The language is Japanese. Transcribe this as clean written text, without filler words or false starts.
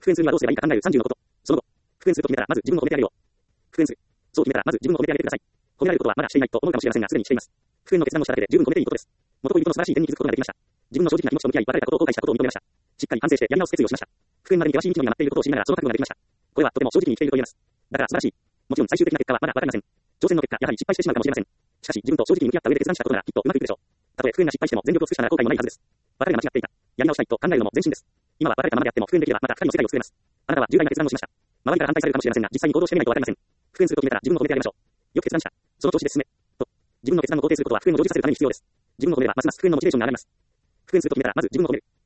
復縁するにはどうすればいいか考える30のこと。その後、復縁すると決めたら、まず自分を褒めてあげよう。復縁する。そう決めたら、まず自分を褒めてあげてください。褒められることはまだしていないと思うかもしれませんが、すでにしています。復縁の決断をしただけで十分褒めていいことです。元恋人の素晴らしい点に気づくことができました。自分の正直な気持ちと向き合い、別れたことを後悔したことを認めました。しっかり反省してやり直す決意をしました。復縁までに険しい道のりが待っていることを知りながらその覚悟ができました。これはとても正直に生きていると言えます。だから素晴らしい。もちろん最終的な結果はまだわかりません。挑戦の結果、やはり失敗してしまうかもしれません。しかし、自分と正直に向き合った上で決断したことならきっとうまくいくでしょう。たとえ復縁が失敗しても全力を尽くしたなら後悔もないはずです。別れが間違っていた。やり直したいと考えるのも前進です。今は別れたままであっても復縁できればまた二人の世界を作れます。あなたは重大な決断をしました。周りから反対されるかもしれませんが、実際に行動してみないとわかりません。復縁すると決めたら自分を褒めてあげましょう。よく決断した。その調子で進め。と。自分の決断を肯定することは復縁を成就させるために必要です。自分を褒めればますます復縁のモチベーションが上がります。復縁すると決めたらまず自分を褒める。